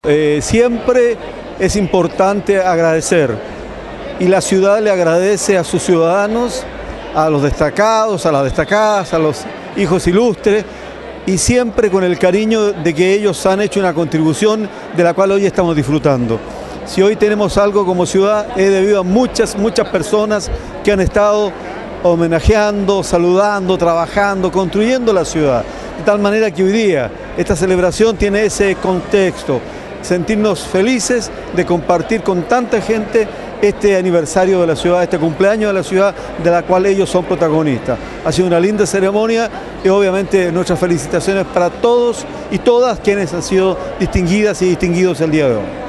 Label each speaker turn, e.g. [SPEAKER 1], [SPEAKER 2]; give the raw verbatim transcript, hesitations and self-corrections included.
[SPEAKER 1] Eh, siempre es importante agradecer y la ciudad le agradece a sus ciudadanos, a los destacados, a las destacadas, a los hijos ilustres y siempre con el cariño de que ellos han hecho una contribución de la cual hoy estamos disfrutando. Si hoy tenemos algo como ciudad es debido a muchas, muchas personas que han estado homenajeando, saludando, trabajando, construyendo la ciudad. De tal manera que hoy día esta celebración tiene ese contexto. Sentirnos felices de compartir con tanta gente este aniversario de la ciudad, este cumpleaños de la ciudad de la cual ellos son protagonistas. Ha sido una linda ceremonia y obviamente nuestras felicitaciones para todos y todas quienes han sido distinguidas y distinguidos el día de hoy.